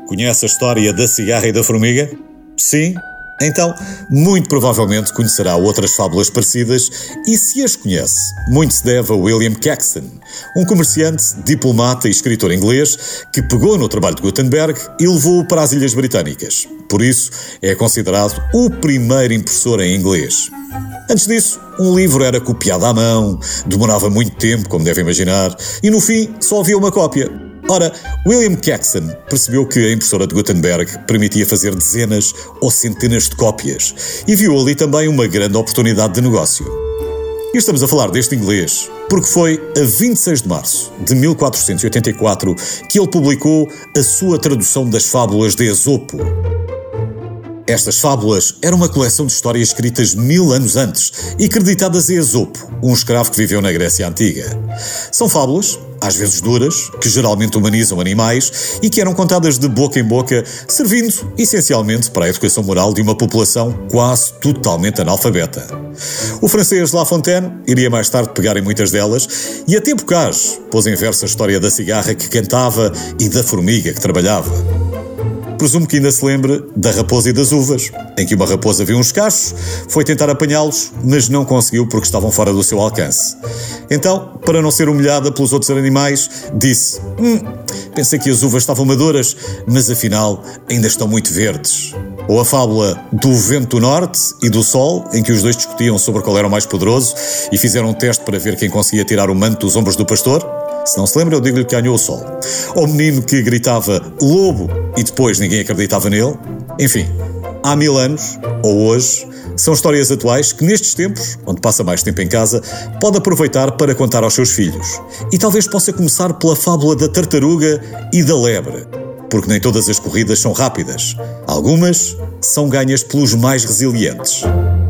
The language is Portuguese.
Conhece a história da cigarra e da formiga? Sim? Então, muito provavelmente conhecerá outras fábulas parecidas e, se as conhece, muito se deve a William Caxton, um comerciante, diplomata e escritor inglês que pegou no trabalho de Gutenberg e levou-o para as Ilhas Britânicas. Por isso, é considerado o primeiro impressor em inglês. Antes disso, um livro era copiado à mão, demorava muito tempo, como deve imaginar, e no fim só havia uma cópia. Ora, William Caxton percebeu que a impressora de Gutenberg permitia fazer dezenas ou centenas de cópias e viu ali também uma grande oportunidade de negócio. E estamos a falar deste inglês porque foi a 26 de março de 1484 que ele publicou a sua tradução das fábulas de Esopo. Estas fábulas eram uma coleção de histórias escritas 1000 anos antes e creditadas a Esopo, um escravo que viveu na Grécia Antiga. São fábulas, às vezes duras, que geralmente humanizam animais e que eram contadas de boca em boca, servindo essencialmente para a educação moral de uma população quase totalmente analfabeta. O francês La Fontaine iria mais tarde pegar em muitas delas e até Bocage pôs em verso a história da cigarra que cantava e da formiga que trabalhava. Presumo que ainda se lembre da raposa e das uvas, em que uma raposa viu uns cachos, foi tentar apanhá-los, mas não conseguiu porque estavam fora do seu alcance. Então, para não ser humilhada pelos outros animais, disse: pensei que as uvas estavam maduras, mas afinal ainda estão muito verdes. Ou a fábula do vento do norte e do sol, em que os dois discutiam sobre qual era o mais poderoso e fizeram um teste para ver quem conseguia tirar o manto dos ombros do pastor. Se não se lembra, eu digo-lhe que ganhou o sol. Ou o menino que gritava lobo e depois ninguém acreditava nele. Enfim, há 1000 anos, ou hoje, são histórias atuais que nestes tempos, onde passa mais tempo em casa, pode aproveitar para contar aos seus filhos. E talvez possa começar pela fábula da tartaruga e da lebre, porque nem todas as corridas são rápidas. Algumas são ganhas pelos mais resilientes.